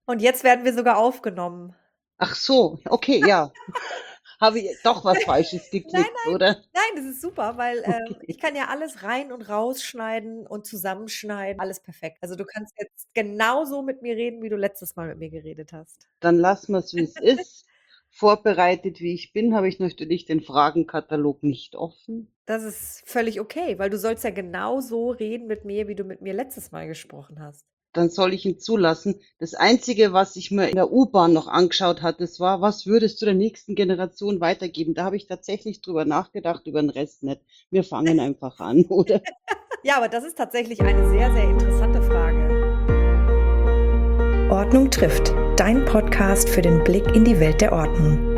Und jetzt werden wir sogar aufgenommen. Ach so, okay, ja. Habe ich doch was Falsches Nein, geklickt, oder? nein, das ist super, weil, Okay. ich kann ja alles rein und rausschneiden und zusammenschneiden, alles perfekt. Also, du kannst jetzt genauso mit mir reden, wie du letztes Mal mit mir geredet hast. Dann lassen wir's, wie es ist. Vorbereitet, wie ich bin, habe ich natürlich den Fragenkatalog nicht offen. Das ist völlig okay, weil du sollst ja genauso reden mit mir, wie du mit mir letztes Mal gesprochen hast. Dann soll ich ihn zulassen. Das Einzige, was ich mir in der U-Bahn noch angeschaut hatte, das war: „Was würdest du der nächsten Generation weitergeben?“ Da habe ich tatsächlich drüber nachgedacht, über den Rest nicht. Wir fangen einfach an, oder? Ja, aber das ist tatsächlich eine sehr, sehr interessante Frage. Ordnung trifft, dein Podcast für den Blick in die Welt der Ordnung.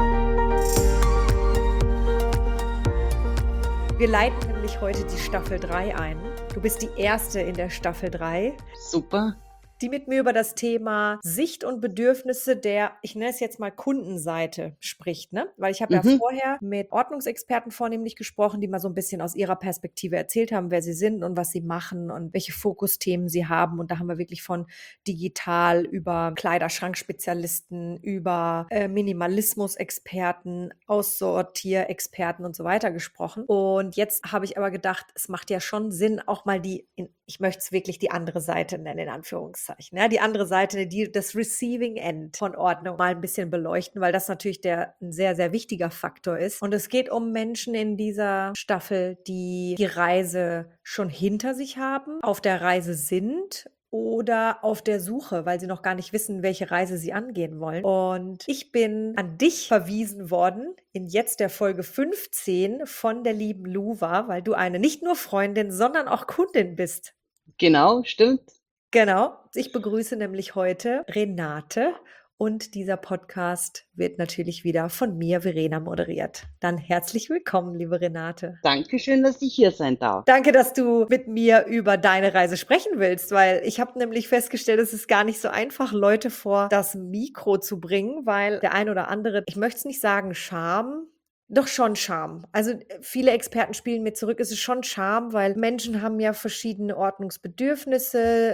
Wir leiten nämlich heute die Staffel 3 ein. Du bist die Erste in der Staffel 3, Super. die mit mir über das Thema Sicht und Bedürfnisse der, ich nenne es jetzt mal Kundenseite spricht, ne? Weil ich habe ja Mhm. vorher mit Ordnungsexperten vornehmlich gesprochen, die mal so ein bisschen aus ihrer Perspektive erzählt haben, wer sie sind und was sie machen und welche Fokusthemen sie haben. Und da haben wir wirklich von digital über Kleiderschrankspezialisten, über, Minimalismusexperten, Aussortierexperten und so weiter gesprochen. Und jetzt habe ich aber gedacht, es macht ja schon Sinn, auch mal ich möchte es wirklich die andere Seite nennen, in Anführungszeichen, ja, die andere Seite, das Receiving End von Ordnung mal ein bisschen beleuchten, weil das natürlich ein sehr, sehr wichtiger Faktor ist. Und es geht um Menschen in dieser Staffel, die die Reise schon hinter sich haben, auf der Reise sind oder auf der Suche, weil sie noch gar nicht wissen, welche Reise sie angehen wollen. Und ich bin an dich verwiesen worden in jetzt der Folge 15 von der lieben Luva, weil du eine nicht nur Freundin, sondern auch Kundin bist. Genau, stimmt. Genau. Ich begrüße nämlich heute Renate und dieser Podcast wird natürlich wieder von mir, Verena, moderiert. Dann herzlich willkommen, liebe Renate. Dankeschön, dass ich hier sein darf. Danke, dass du mit mir über deine Reise sprechen willst, weil ich habe nämlich festgestellt, es ist gar nicht so einfach, Leute vor das Mikro zu bringen, weil der ein oder andere, ich möchte es nicht sagen Scham, doch schon Scham. Also viele Experten spielen mir zurück, es ist schon Scham, weil Menschen haben ja verschiedene Ordnungsbedürfnisse,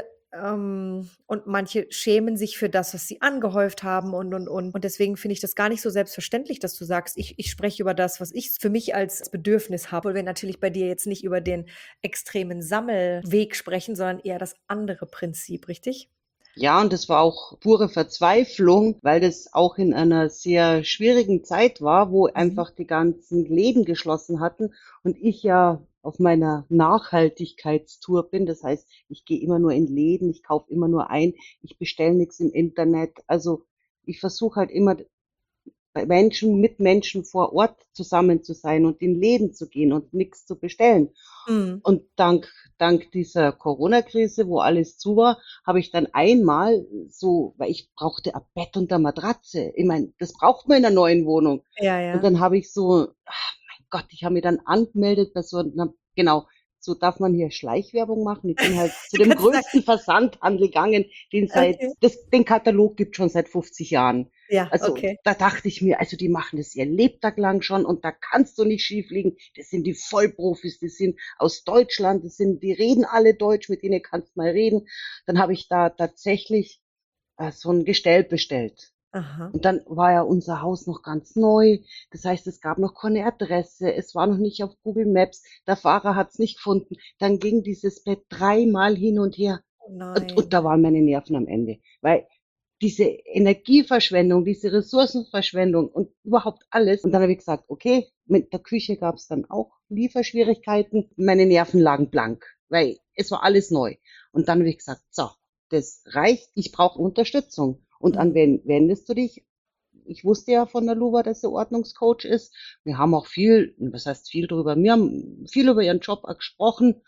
und manche schämen sich für das, was sie angehäuft haben und. Und deswegen finde ich das gar nicht so selbstverständlich, dass du sagst, ich spreche über das, was ich für mich als Bedürfnis habe. Obwohl wir natürlich bei dir jetzt nicht über den extremen Sammelweg sprechen, sondern eher das andere Prinzip, richtig? Ja, und das war auch pure Verzweiflung, weil das auch in einer sehr schwierigen Zeit war, wo Mhm. einfach die ganzen Läden geschlossen hatten und ich ja auf meiner Nachhaltigkeitstour bin. Das heißt, ich gehe immer nur in Läden, ich kaufe immer nur ein, ich bestelle nichts im Internet. Also ich versuche halt immer bei Menschen, mit Menschen vor Ort zusammen zu sein und in Läden zu gehen und nichts zu bestellen. Mhm. Und dank dieser Corona-Krise, wo alles zu war, habe ich dann einmal so, weil ich brauchte ein Bett und eine Matratze. Ich meine, das braucht man in einer neuen Wohnung. Ja, Und ja. dann habe ich so, mein Gott, ich habe mich dann angemeldet bei so einer, genau, so darf man hier Schleichwerbung machen. Ich bin halt zu dem Kannst du sagen, größten Versandhandel gegangen, okay. den Katalog gibt schon seit 50 Jahren. Ja, Also okay. da dachte ich mir, also die machen das ihr Lebtag lang schon und da kannst du nicht schief liegen. Das sind die Vollprofis, die sind aus Deutschland, die reden alle Deutsch, mit denen kannst du mal reden. Dann habe ich da tatsächlich so ein Gestell bestellt. Aha. Und dann war ja unser Haus noch ganz neu. Das heißt, es gab noch keine Adresse. Es war noch nicht auf Google Maps. Der Fahrer hat es nicht gefunden. Dann ging dieses Bett dreimal hin und her. Oh Und nein. da waren meine Nerven am Ende. Weil diese Energieverschwendung, diese Ressourcenverschwendung und überhaupt alles. Und dann habe ich gesagt, okay, mit der Küche gab es dann auch Lieferschwierigkeiten. Meine Nerven lagen blank, weil es war alles neu. Und dann habe ich gesagt, so, das reicht, ich brauche Unterstützung. Und an Mhm. wen wendest du dich? Ich wusste ja von der Luva, dass sie Ordnungscoach ist. Wir haben auch viel, was heißt viel drüber, wir haben viel über ihren Job auch gesprochen.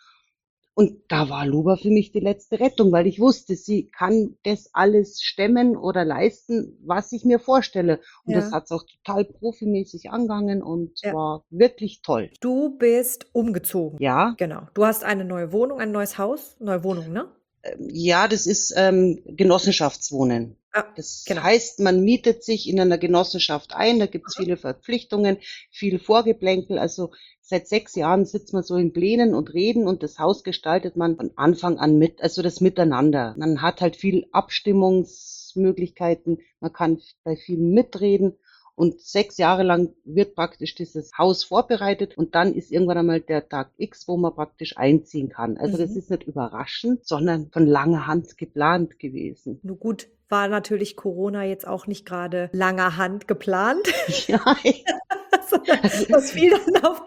Und da war Luba für mich die letzte Rettung, weil ich wusste, sie kann das alles stemmen oder leisten, was ich mir vorstelle. Und das Ja, hat sie auch total profimäßig angegangen und ja. war wirklich toll. Du bist umgezogen. Ja, Genau. Du hast eine neue Wohnung, ein neues Haus, neue Wohnung, ne? ja, das ist Genossenschaftswohnen. Ah, Das genau. heißt, man mietet sich in einer Genossenschaft ein, da gibt's viele Verpflichtungen, viel Vorgeplänkel. Also seit 6 Jahren sitzt man so in Plänen und reden und das Haus gestaltet man von Anfang an mit, also das Miteinander. Man hat halt viel Abstimmungsmöglichkeiten, man kann bei vielen mitreden. Und 6 Jahre lang wird praktisch dieses Haus vorbereitet und dann ist irgendwann einmal der Tag X, wo man praktisch einziehen kann. Also das Mhm. ist nicht überraschend, sondern von langer Hand geplant gewesen. Nur gut, war natürlich Corona jetzt auch nicht gerade langer Hand geplant, Ja, sondern also das fiel dann auf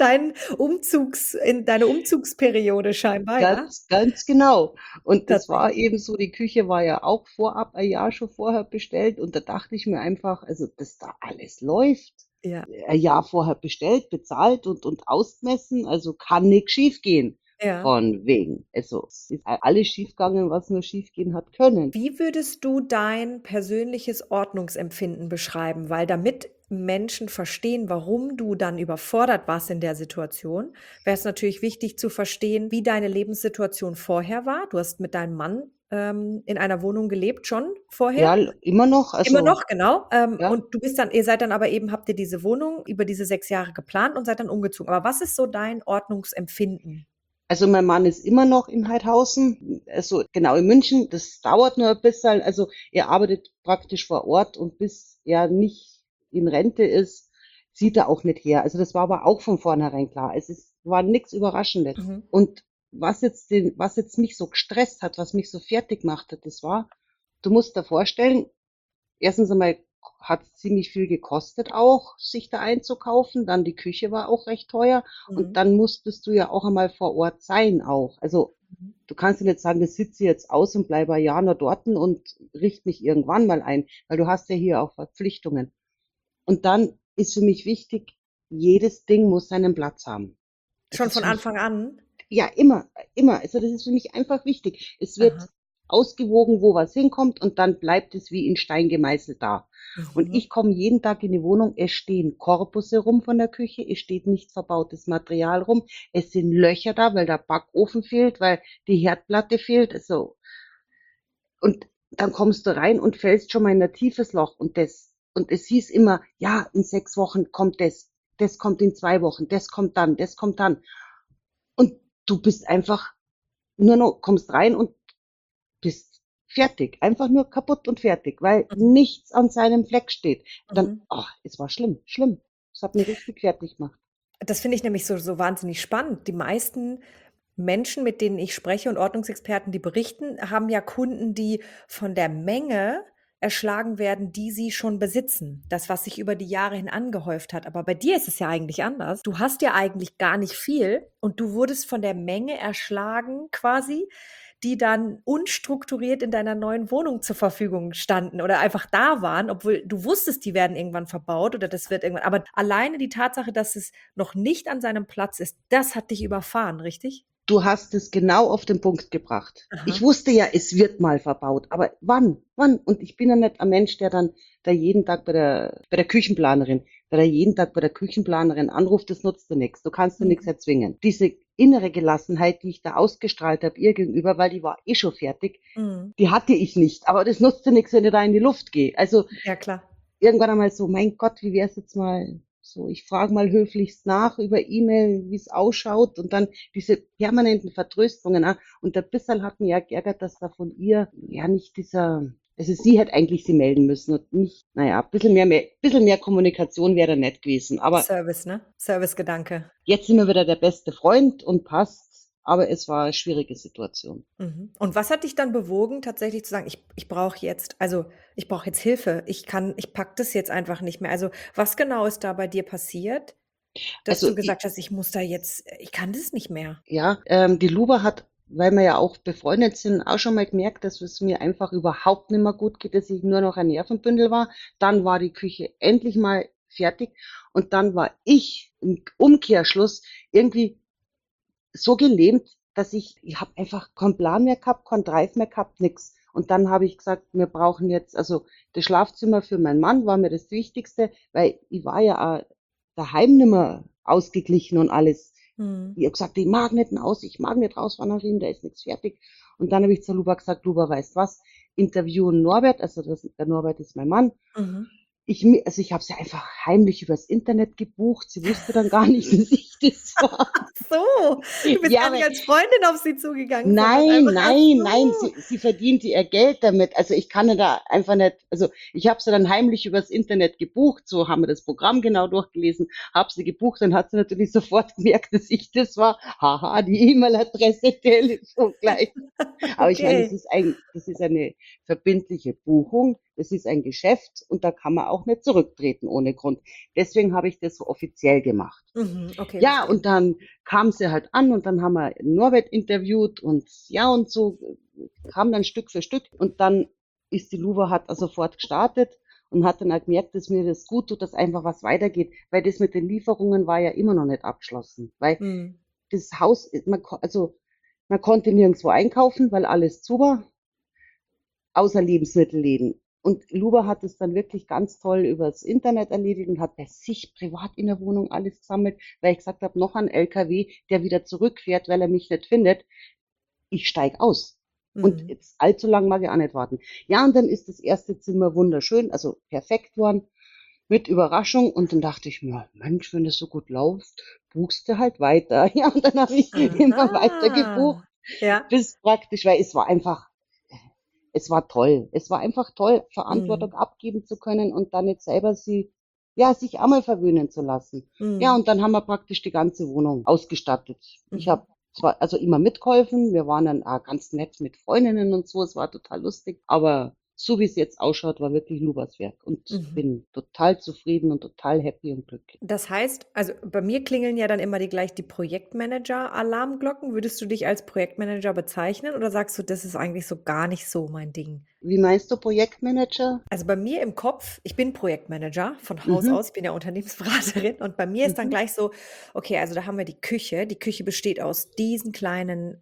in deine Umzugsperiode scheinbar, ja? ganz genau. Und das war Tatsächlich. eben so, die Küche war ja auch vorab ein Jahr schon vorher bestellt und da dachte ich mir einfach, also dass da alles läuft, Ja, ein Jahr vorher bestellt, bezahlt und ausgemessen, also kann nix schiefgehen. ja. Von wegen. Also es ist alles schiefgegangen, was nur schiefgehen hat können. Wie würdest du dein persönliches Ordnungsempfinden beschreiben? Weil damit Menschen verstehen, warum du dann überfordert warst in der Situation, wäre es natürlich wichtig zu verstehen, wie deine Lebenssituation vorher war. Du hast mit deinem Mann, in einer Wohnung gelebt schon vorher? Ja, immer noch, Immer also noch, genau. ja. Und ihr seid dann aber eben habt ihr diese Wohnung über diese 6 Jahre geplant und seid dann umgezogen. Aber was ist so dein Ordnungsempfinden? Also mein Mann ist immer noch in Heidhausen, also genau in München. Das dauert nur ein bisschen. Also er arbeitet praktisch vor Ort und bis er nicht in Rente ist, zieht er auch nicht her. Also das war aber auch von vornherein klar. War nichts Überraschendes. Mhm. Und was jetzt mich so gestresst hat, was mich so fertig gemacht hat, das war, du musst dir vorstellen, erstens einmal hat es ziemlich viel gekostet auch, sich da einzukaufen. Dann die Küche war auch recht teuer. Und Mhm. dann musstest du ja auch einmal vor Ort sein auch. Also Mhm. du kannst dir nicht sagen, das sitze jetzt aus und bleibe ein Jahr nur dort und richte mich irgendwann mal ein, weil du hast ja hier auch Verpflichtungen. Und dann ist für mich wichtig, jedes Ding muss seinen Platz haben. Das Schon ist von für mich Anfang an? ja, immer, immer. Also das ist für mich einfach wichtig. Es wird Aha. ausgewogen, wo was hinkommt und dann bleibt es wie in Stein gemeißelt da. Und Mhm. ich komme jeden Tag in die Wohnung, es stehen Korpusse rum von der Küche, es steht nicht verbautes Material rum, es sind Löcher da, weil der Backofen fehlt, weil die Herdplatte fehlt. Also, und dann kommst du rein und fällst schon mal in ein tiefes Loch und es hieß immer, ja, in 6 Wochen kommt das kommt in 2 Wochen, das kommt dann. Und du bist einfach nur noch, kommst rein und bist fertig. Einfach nur kaputt und fertig, weil Mhm. nichts an seinem Fleck steht. Dann, Mhm. es war schlimm, schlimm. Es hat mich richtig fertig gemacht. Das finde ich nämlich so wahnsinnig spannend. Die meisten Menschen, mit denen ich spreche und Ordnungsexperten, die berichten, haben ja Kunden, die von der Menge erschlagen werden, die sie schon besitzen. Das, was sich über die Jahre hin angehäuft hat. Aber bei dir ist es ja eigentlich anders. Du hast ja eigentlich gar nicht viel und du wurdest von der Menge erschlagen quasi, die dann unstrukturiert in deiner neuen Wohnung zur Verfügung standen oder einfach da waren, obwohl du wusstest, die werden irgendwann verbaut oder das wird irgendwann. Aber alleine die Tatsache, dass es noch nicht an seinem Platz ist, das hat dich überfahren, richtig? Du hast es genau auf den Punkt gebracht. Ich Aha. wusste ja, es wird mal verbaut, aber wann? Wann? Und ich bin ja nicht ein Mensch, der dann da jeden Tag bei der Küchenplanerin, der da jeden Tag bei der Küchenplanerin anruft, das nutzt dir nichts. Du kannst dir nichts Mhm. erzwingen. Diese innere Gelassenheit, die ich da ausgestrahlt habe ihr gegenüber, weil die war eh schon fertig, Mhm. die hatte ich nicht. Aber das nutzt dir nichts, wenn ich da in die Luft gehe. Also Ja, klar. irgendwann einmal so, mein Gott, wie wär's jetzt mal so, ich frage mal höflichst nach über E-Mail, wie es ausschaut und dann diese permanenten Vertröstungen. Und der Bissel hat mir ja geärgert, dass da von ihr ja nicht also sie hätte eigentlich sie melden müssen und nicht, naja, bisschen mehr Kommunikation wäre nett gewesen. Aber Service, ne? Servicegedanke. jetzt sind wir wieder der beste Freund und passt, aber es war eine schwierige Situation. Mhm. Und was hat dich dann bewogen, tatsächlich zu sagen: „Ich brauche jetzt ich brauche jetzt Hilfe. Ich packe das jetzt einfach nicht mehr.“ Also, was genau ist da bei dir passiert, dass Also du gesagt hast: Ich kann das nicht mehr?“ ja, die Luba hat, weil wir ja auch befreundet sind, auch schon mal gemerkt, dass es mir einfach überhaupt nicht mehr gut geht, dass ich nur noch ein Nervenbündel war. Dann war die Küche endlich mal fertig und dann war ich im Umkehrschluss irgendwie so gelähmt, dass ich habe einfach keinen Plan mehr gehabt, keinen Drive mehr gehabt, nix. Und dann habe ich gesagt, wir brauchen jetzt, also das Schlafzimmer für meinen Mann war mir das Wichtigste, weil ich war ja auch daheim nicht mehr ausgeglichen und alles. Mhm. Ich habe gesagt, ich mag nicht raus, wann er da ist nichts fertig. Und dann habe ich zur Luba gesagt, Luba, weißt was? interviewen Norbert, also der Norbert ist mein Mann. Mhm. Ich habe sie einfach heimlich übers Internet gebucht. Sie wusste dann gar nicht, dass ich das war. Ach so, du bist Ja, gar aber nicht als Freundin auf sie zugegangen, sondern nein, einfach, ach nein, so. sie verdiente ihr Geld damit. Also ich kann da einfach nicht, also ich habe sie dann heimlich übers Internet gebucht, so haben wir das Programm genau durchgelesen, habe sie gebucht, dann hat sie natürlich sofort gemerkt, dass ich das war. Haha, die E-Mail-Adresse, Telefon gleich. Aber ich meine, Okay. das ist eine verbindliche Buchung, das ist ein Geschäft und da kann man auch nicht zurücktreten ohne Grund. Deswegen habe ich das so offiziell gemacht. Mhm, okay, Ja, verstehe. und dann kam sie halt an und dann haben wir Norbert interviewt und ja und so kam dann Stück für Stück und dann ist die Luva hat also sofort gestartet und hat dann halt gemerkt, dass mir das gut tut, dass einfach was weitergeht, weil das mit den Lieferungen war ja immer noch nicht abgeschlossen, weil Mhm. das Haus, man konnte nirgendwo einkaufen, weil alles zu war, außer Lebensmittelläden. Und Luba hat es dann wirklich ganz toll übers Internet erledigt und hat bei sich privat in der Wohnung alles gesammelt, weil ich gesagt habe, noch ein LKW, der wieder zurückfährt, weil er mich nicht findet. Ich steig aus. Und Mhm. jetzt allzu lang mag ich auch nicht warten. Ja, und dann ist das erste Zimmer wunderschön, also perfekt worden, mit Überraschung. Und dann dachte ich mir, Mensch, wenn das so gut läuft, buchst du halt weiter. Ja, und dann habe ich immer weiter gebucht, Aha. Ja. bis praktisch, weil es war einfach, es war toll. Es war einfach toll, Verantwortung Mhm. abgeben zu können und dann nicht selber sich einmal verwöhnen zu lassen. Ja, Mhm. und dann haben wir praktisch die ganze Wohnung ausgestattet. Ich Mhm. habe zwar also immer mitgeholfen, wir waren dann auch ganz nett mit Freundinnen und so, es war total lustig, aber so wie es jetzt ausschaut, war wirklich Lubas Werk und Mhm. bin total zufrieden und total happy und glücklich. Das heißt, also bei mir klingeln ja dann immer die Projektmanager-Alarmglocken. Würdest du dich als Projektmanager bezeichnen oder sagst du, das ist eigentlich so gar nicht so mein Ding? Wie meinst du Projektmanager? Also bei mir im Kopf, ich bin Projektmanager von Haus Mhm, aus, ich bin ja Unternehmensberaterin und bei mir ist dann mhm, gleich so, okay, also da haben wir die Küche. Die Küche besteht aus diesen kleinen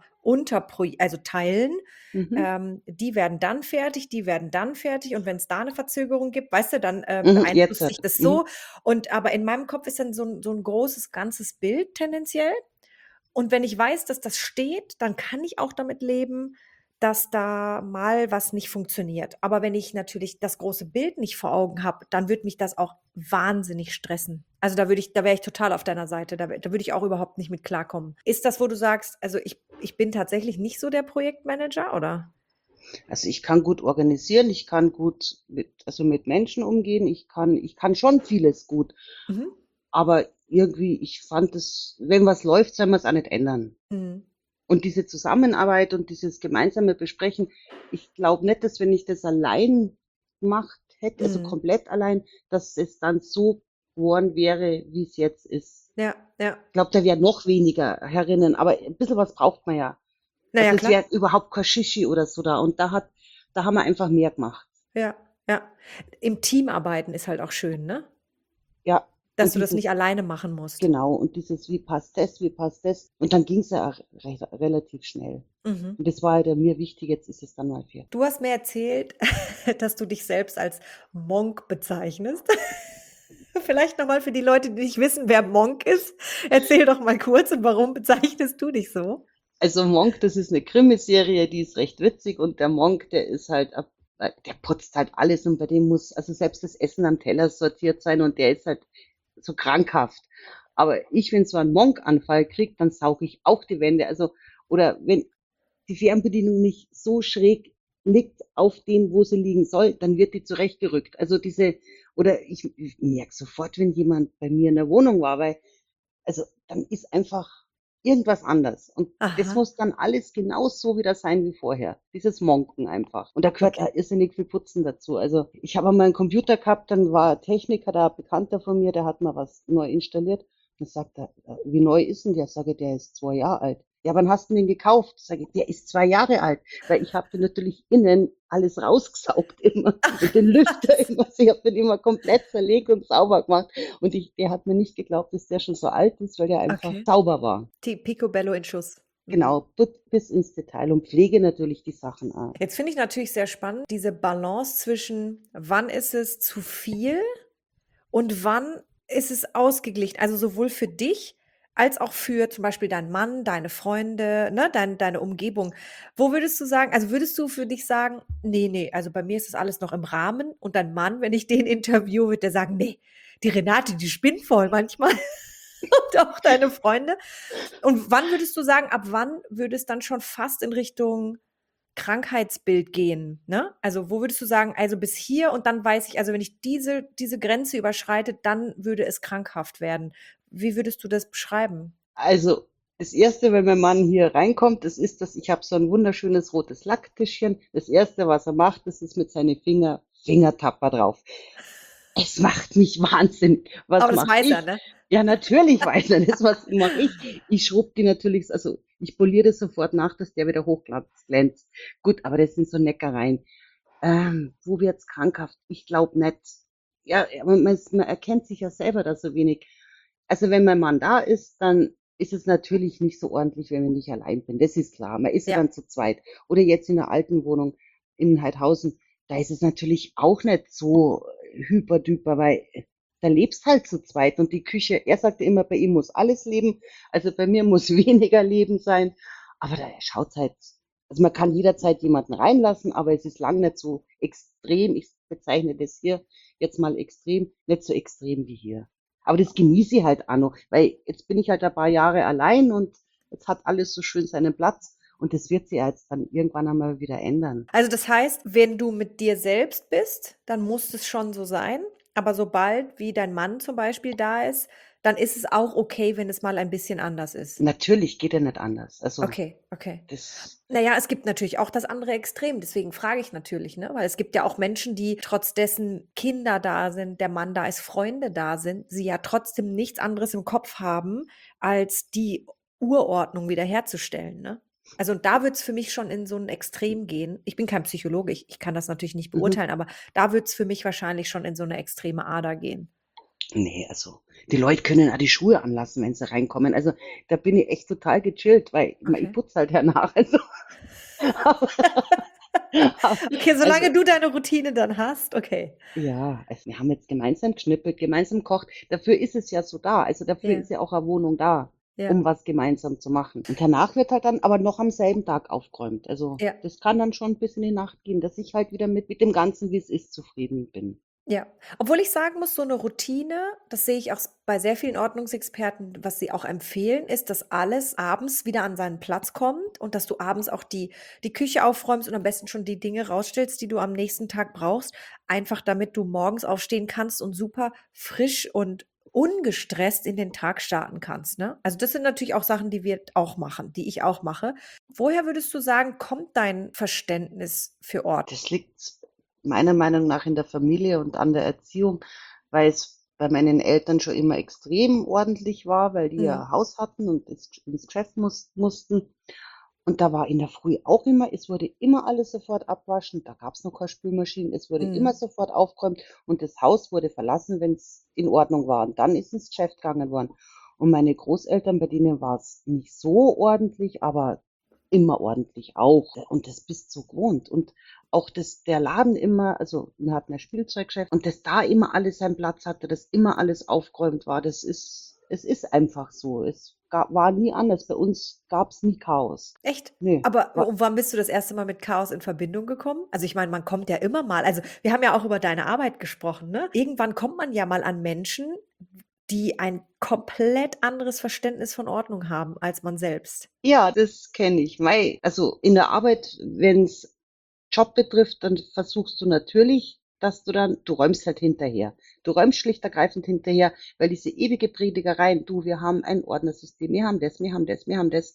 also Teilen. mhm, Die werden dann fertig, die werden dann fertig und wenn es da eine Verzögerung gibt, weißt du, dann jetzt beeinflusst sich hat. das Mhm. so. Und aber in meinem Kopf ist dann so ein großes ganzes Bild tendenziell. Und wenn ich weiß, dass das steht, dann kann ich auch damit leben, dass da mal was nicht funktioniert. Aber wenn ich natürlich das große Bild nicht vor Augen habe, dann würde mich das auch wahnsinnig stressen. Also da wäre ich total auf deiner Seite. Da würde ich auch überhaupt nicht mit klarkommen. Ist das, wo du sagst, also ich bin tatsächlich nicht so der Projektmanager, oder? Also ich kann gut organisieren, ich kann gut mit Menschen umgehen, ich kann schon vieles gut. Mhm. Aber irgendwie, ich fand es, wenn was läuft, soll man es auch nicht ändern. Mhm. Und diese Zusammenarbeit und dieses gemeinsame Besprechen, ich glaube nicht, dass wenn ich das allein gemacht hätte, also Mhm. komplett allein, dass es dann so geworden wäre, wie es jetzt ist. Ja, ja. Ich glaube, da wäre noch weniger herinnen, aber ein bisschen was braucht man ja. Naja, Also es klar. wäre überhaupt kein Shishi oder so da. Und da haben wir einfach mehr gemacht. Ja, ja. Im Team arbeiten ist halt auch schön, ne? Ja, Dass und du das nicht alleine machen musst. genau, und dieses, wie passt das, wie passt das? Und dann ging es ja auch relativ schnell. Mhm. Und das war halt mir wichtig, jetzt ist es dann mal fertig. Du hast mir erzählt, dass du dich selbst als Monk bezeichnest. Vielleicht noch mal für die Leute, die nicht wissen, wer Monk ist. Erzähl doch mal kurz und warum bezeichnest du dich so? Also Monk, das ist eine Krimiserie, die ist recht witzig und der Monk, der ist halt, der putzt halt alles und bei dem muss also selbst das Essen am Teller sortiert sein und der ist halt so krankhaft. Aber ich, wenn so einen Monk-Anfall kriege, dann sauge ich auch die Wände. Also, oder wenn die Fernbedienung nicht so schräg liegt auf dem, wo sie liegen soll, dann wird die zurechtgerückt. Also oder ich merke sofort, wenn jemand bei mir in der Wohnung war, weil, also dann ist einfach irgendwas anders. Und das Aha, muss dann alles genau so wieder sein wie vorher. Dieses Monken einfach. Und da gehört okay. auch irrsinnig viel Putzen dazu. Also ich habe einmal einen Computer gehabt, dann war ein Techniker da, ein Bekannter von mir, der hat mal was neu installiert. Dann sagt er, wie neu ist denn der? Sage, der ist 2 Jahre alt. Ja, wann hast du den gekauft? Sage ich, der ist 2 Jahre alt, weil ich habe den natürlich innen alles rausgesaugt immer und den Lüfter immer, ich habe den immer komplett zerlegt und sauber gemacht und der hat mir nicht geglaubt, dass der schon so alt ist, weil der einfach Okay. sauber war. Die Picobello in Schuss. Mhm. Genau, bis ins Detail und pflege natürlich die Sachen auch. Jetzt finde ich natürlich sehr spannend, diese Balance zwischen, wann ist es zu viel und wann ist es ausgeglichen? Also sowohl für dich als auch für zum Beispiel deinen Mann, deine Freunde, ne, deine Umgebung. Wo würdest du sagen, also würdest du für dich sagen, nee, also bei mir ist das alles noch im Rahmen und dein Mann, wenn ich den interviewe, wird der sagen, nee, die Renate, die spinnt voll manchmal und auch deine Freunde. Und wann würdest du sagen, ab wann würde es dann schon fast in Richtung Krankheitsbild gehen, ne? Also, wo würdest du sagen, also bis hier und dann weiß ich, also wenn ich diese Grenze überschreite, dann würde es krankhaft werden. Wie würdest du das beschreiben? Also das Erste, wenn mein Mann hier reinkommt, das ist, dass ich habe so ein wunderschönes rotes Lacktischchen. Das Erste, was er macht, das ist mit seinen Fingertapper drauf. Es macht mich wahnsinnig. Was Aber das mache weiß er, ich? ne? Ja, natürlich weiß er das. Was mache ich? Ich schrub die natürlich, also ich poliere das sofort nach, dass der wieder hochglänzt. Gut, aber das sind so Neckereien. Wo wird's krankhaft? Ich glaube nicht. Ja, aber man erkennt sich ja selber da so wenig. Also wenn mein Mann da ist, dann ist es natürlich nicht so ordentlich, wenn ich allein bin. Das ist klar. Man ist ja Ja, dann zu zweit. Oder jetzt in der alten Wohnung in Heidhausen, da ist es natürlich auch nicht so hyper-düper, weil da lebst halt zu zweit. Und die Küche, er sagte immer, bei ihm muss alles leben. Also bei mir muss weniger Leben sein. Aber da schaut's halt, also man kann jederzeit jemanden reinlassen, aber es ist lang nicht so extrem. Ich bezeichne das hier jetzt mal extrem, nicht so extrem wie hier. Aber das genieße ich halt auch noch, weil jetzt bin ich halt ein paar Jahre allein und jetzt hat alles so schön seinen Platz und das wird sich ja jetzt dann irgendwann einmal wieder ändern. also das heißt, wenn du mit dir selbst bist, dann muss es schon so sein. Aber sobald wie dein Mann zum Beispiel da ist, dann ist es auch okay, wenn es mal ein bisschen anders ist. Natürlich geht ja nicht anders. Also Okay. das, Na ja, es gibt natürlich auch das andere Extrem, deswegen frage ich natürlich, ne? Weil es gibt ja auch Menschen, die trotz dessen Kinder da sind, der Mann da ist, Freunde da sind, sie ja trotzdem nichts anderes im Kopf haben, als die Urordnung wiederherzustellen, ne? Also, und da wird's für mich schon in so 'n Extrem gehen. Ich bin kein Psychologe, ich kann das natürlich nicht mhm. beurteilen, aber da wird's für mich wahrscheinlich schon in so 'ne extreme Ader gehen. Nee, also die Leute können auch die Schuhe anlassen, wenn sie reinkommen. Also da bin ich echt total gechillt, weil ich Okay. putze halt hernach. Also, Okay, also solange du deine Routine dann hast, okay. ja, also wir haben jetzt gemeinsam geschnippelt, gemeinsam gekocht. Dafür ist es ja so da. Also dafür Ja, ist ja auch eine Wohnung da, ja, um was gemeinsam zu machen. Und danach wird halt dann aber noch am selben Tag aufgeräumt. Also ja. das kann dann schon bis in die Nacht gehen, dass ich halt wieder mit dem Ganzen, wie es ist, zufrieden bin. Ja, obwohl ich sagen muss, so 'ne Routine, das sehe ich auch s bei sehr vielen Ordnungsexperten, was sie auch empfehlen, ist, dass alles abends wieder an seinen Platz kommt und dass du abends auch die Küche aufräumst und am besten schon die Dinge rausstellst, die du am nächsten Tag brauchst, einfach damit du morgens aufstehen kannst und super frisch und ungestresst in den Tag starten kannst, ne? Also, das sind natürlich auch Sachen, die wir auch machen, die ich auch mache. Woher würdest du sagen, kommt dein Verständnis für Ordnung? Das liegt meiner Meinung nach in der Familie und an der Erziehung, weil es bei meinen Eltern schon immer extrem ordentlich war, weil die Mhm. ja Haus hatten und ins Geschäft mussten. Und da war in der Früh auch immer, es wurde immer alles sofort abwaschen, da gab es noch keine Spülmaschinen, es wurde immer Mhm. sofort aufgeräumt und das Haus wurde verlassen, wenn es in Ordnung war. Und dann ist ins Geschäft gegangen worden. Und meine Großeltern, bei denen war es nicht so ordentlich, aber immer ordentlich auch. Und das bist du gewohnt. Und auch der Laden immer, also wir hatten ein Spielzeuggeschäft und dass da immer alles seinen Platz hatte, dass immer alles aufgeräumt war, es ist einfach so. War nie anders. Bei uns gab es nie Chaos. Echt? Nee, Aber war, und wann bist du das erste Mal mit Chaos in Verbindung gekommen? Also, ich meine, man kommt ja immer mal, also, wir haben ja auch über deine Arbeit gesprochen, ne? Irgendwann kommt man ja mal an Menschen, die ein komplett anderes Verständnis von Ordnung haben als man selbst. ja, das kenne ich. Also in der Arbeit, wenn es Job betrifft, dann versuchst du natürlich, dass du räumst halt hinterher. Du räumst schlicht ergreifend hinterher, weil diese ewige Predigereien, du, wir haben ein Ordnersystem, wir haben das,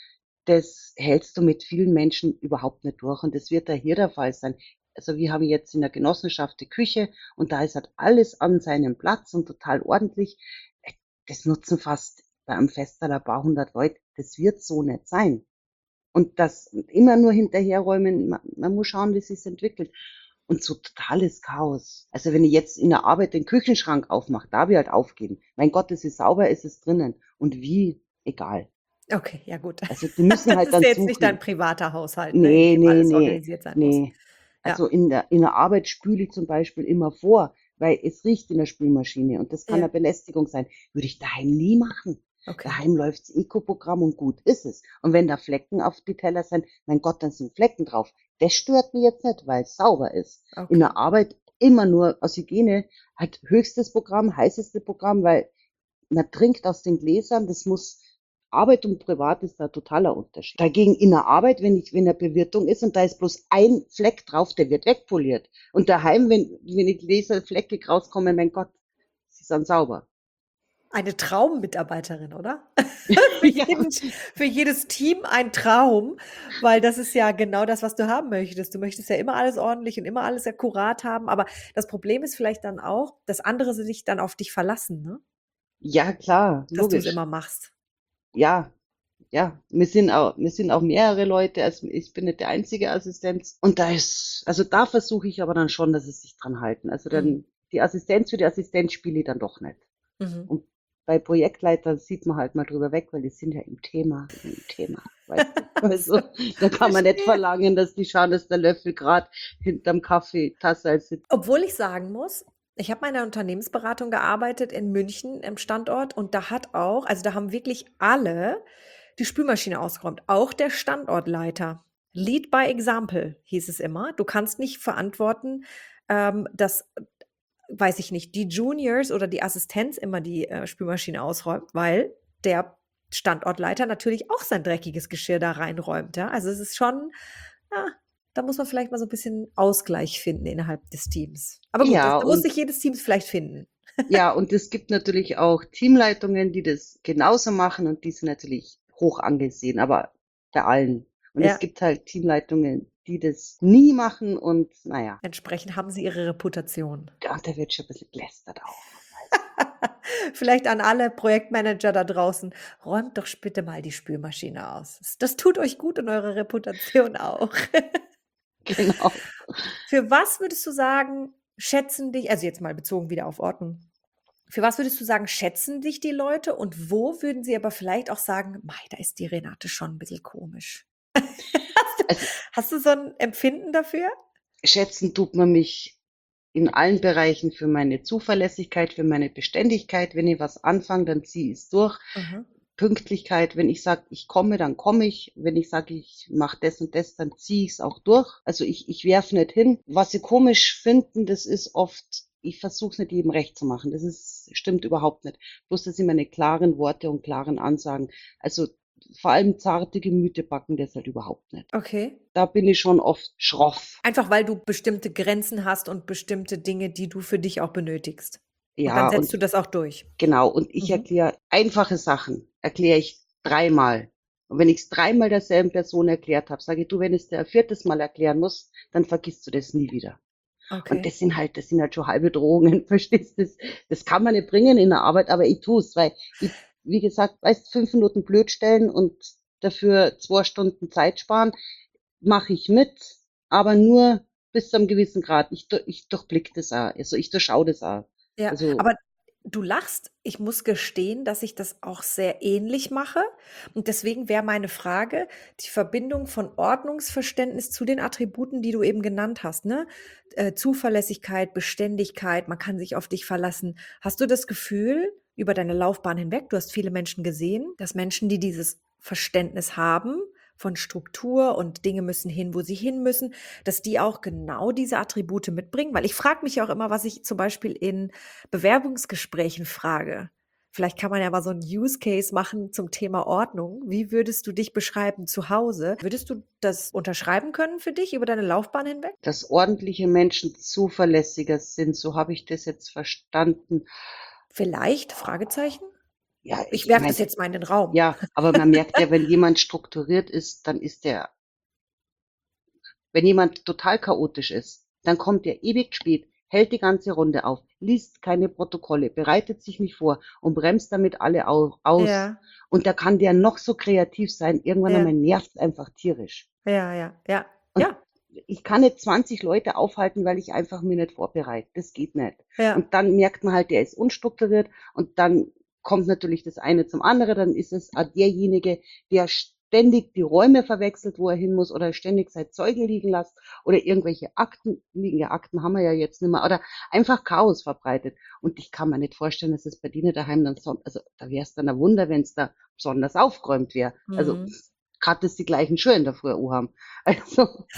das hältst du mit vielen Menschen überhaupt nicht durch und das wird da hier der Fall sein. Also wir haben jetzt in der Genossenschaft die Küche und da ist halt alles an seinem Platz und total ordentlich. Das nutzen fast bei einem Fest ein paar hundert Leute. Das wird so nicht sein. Und das immer nur hinterherräumen, man muss schauen, wie es sich entwickelt. Und so totales Chaos. Also wenn ich jetzt in der Arbeit den Küchenschrank aufmache, da will halt aufgeben. Mein Gott, es ist sauber, es ist drinnen. Und wie? Egal. Okay, ja gut. Also die müssen Das halt ist dann ja jetzt nicht dein suchen. privater Haushalt, ne, in Nee, dem nee, alles nee, organisiert sein muss. nee. Ja, Also in der Arbeit spüle ich zum Beispiel immer vor, weil es riecht in der Spülmaschine und das kann ja. eine Belästigung sein. Würde ich daheim nie machen. Okay. Daheim läuft das Eco-Programm und gut ist es. Und wenn da Flecken auf die Teller sind, mein Gott, dann sind Flecken drauf. Das stört mich jetzt nicht, weil es sauber ist. Okay. In der Arbeit immer nur aus Hygiene, halt höchstes Programm, heißeste Programm, weil man trinkt aus den Gläsern, das muss, Arbeit und Privat ist da ein totaler Unterschied. Dagegen in der Arbeit, wenn eine Bewirtung ist und da ist bloß ein Fleck drauf, der wird wegpoliert. Und daheim, wenn die Gläser fleckig rauskommen, mein Gott, sie sind sauber. Eine Traummitarbeiterin, oder? Ja. Für jedes Team ein Traum, weil das ist ja genau das, was du haben möchtest. Du möchtest ja immer alles ordentlich und immer alles akkurat haben, aber das Problem ist vielleicht dann auch, dass andere sich dann auf dich verlassen, ne? Ja, klar, Dass du es logisch. immer machst. Ja, ja, wir sind auch mehrere Leute, also ich bin nicht der einzige Assistenz. Und da versuche ich aber dann schon, dass sie sich dran halten. Also dann die Assistenz für die Assistenz spiele ich dann doch nicht. Mhm. Und bei Projektleitern sieht man halt mal drüber weg, weil die sind ja im Thema, weißt du. Also da kann man nicht verlangen, dass die schauen, dass der Löffel gerade hinterm Kaffeetasse sitzt. Obwohl ich sagen muss, ich habe mal in der Unternehmensberatung gearbeitet in München im Standort und da haben wirklich alle die Spülmaschine ausgeräumt, auch der Standortleiter. Lead by example hieß es immer. Du kannst nicht verantworten, dass, weiß ich nicht, die Juniors oder die Assistenz immer die Spülmaschine ausräumt, weil der Standortleiter natürlich auch sein dreckiges Geschirr da reinräumt. Ja? Also es ist schon, ja, da muss man vielleicht mal so ein bisschen Ausgleich finden innerhalb des Teams. Aber gut, Ja, da muss und sich jedes Team vielleicht finden. ja, und es gibt natürlich auch Teamleitungen, die das genauso machen und die sind natürlich hoch angesehen, aber bei allen. Und Ja. es gibt halt Teamleitungen, die das nie machen und naja, Entsprechend haben sie ihre Reputation. da wird schon ein bisschen gelästert auch. Vielleicht an alle Projektmanager da draußen, räumt doch bitte mal die Spülmaschine aus. Das tut euch gut und eure Reputation auch. Genau. Für was würdest du sagen, schätzen dich, also jetzt mal bezogen wieder auf Ordnung, für was würdest du sagen, schätzen dich die Leute und wo würden sie aber vielleicht auch sagen, mei, da ist die Renate schon ein bisschen komisch? Also Hast du so ein Empfinden dafür? schätzen tut man mich in allen Bereichen für meine Zuverlässigkeit, für meine Beständigkeit. Wenn ich was anfange, dann ziehe ich es durch. Mhm. Pünktlichkeit, wenn ich sage, ich komme, dann komme ich. Wenn ich sage, ich mache das und das, dann ziehe ich es auch durch. Also ich werfe nicht hin. Was sie komisch finden, das ist oft, ich versuche es nicht jedem recht zu machen. Stimmt überhaupt nicht. Bloß, dass ich meine klaren Worte und klaren Ansagen, also vor allem zarte Gemüter backen das halt überhaupt nicht. Okay. Da bin ich schon oft schroff. Einfach weil du bestimmte Grenzen hast und bestimmte Dinge, die du für dich auch benötigst. Und Ja, dann setzt und du das auch durch. genau, und ich Mhm. erkläre einfache Sachen, erkläre ich 3-mal. Und wenn ich es 3-mal derselben Person erklärt habe, sage ich, du, wenn ich es dir ein 4. Mal erklären muss, dann vergisst du das nie wieder. Und Okay. das sind halt schon halbe Drohungen, verstehst du? Das kann man nicht bringen in der Arbeit, aber ich tue es, weil ich, wie gesagt, weißt, 5 Minuten blöd stellen und dafür 2 Stunden Zeit sparen, mache ich mit, aber nur bis zu einem gewissen Grad. Ich durchblick das auch, also ich durchschaue das auch. Ja, Also aber du lachst. Ich muss gestehen, dass ich das auch sehr ähnlich mache. Und deswegen wäre meine Frage, die Verbindung von Ordnungsverständnis zu den Attributen, die du eben genannt hast, ne? Zuverlässigkeit, Beständigkeit, man kann sich auf dich verlassen. Hast du das Gefühl, über deine Laufbahn hinweg, du hast viele Menschen gesehen, dass Menschen, die dieses Verständnis haben von Struktur und Dinge müssen hin, wo sie hin müssen, dass die auch genau diese Attribute mitbringen? Weil ich frage mich auch immer, was ich zum Beispiel in Bewerbungsgesprächen frage. Vielleicht kann man ja mal so einen Use Case machen zum Thema Ordnung. Wie würdest du dich beschreiben zu Hause? Würdest du das unterschreiben können für dich über deine Laufbahn hinweg? dass ordentliche Menschen zuverlässiger sind, so habe ich das jetzt verstanden. Vielleicht? Fragezeichen? Ja, Ich ich werfe das meine, jetzt mal in den Raum. ja, aber man merkt ja, wenn jemand strukturiert ist, wenn jemand total chaotisch ist, dann kommt er ewig spät, hält die ganze Runde auf, liest keine Protokolle, bereitet sich nicht vor und bremst damit alle aus. Ja, Und da kann der noch so kreativ sein, irgendwann ja, einmal nervt es einfach tierisch. ja. Und Ja, ich kann nicht 20 Leute aufhalten, weil ich einfach mir nicht vorbereite. Das geht nicht. ja. Und dann merkt man halt, der ist unstrukturiert und dann kommt natürlich das eine zum anderen, dann ist es derjenige, der ständig die Räume verwechselt, wo er hin muss, oder ständig sein Zeugen liegen lässt oder irgendwelche Akten liegen. Ja, Akten haben wir ja jetzt nicht mehr. Oder einfach Chaos verbreitet. Und ich kann mir nicht vorstellen, dass es bei denen daheim dann so, also da wäre es dann ein Wunder, wenn es da besonders aufgeräumt wäre. Also Mhm. gerade dass die gleichen Schuhe in der Früh haben. Also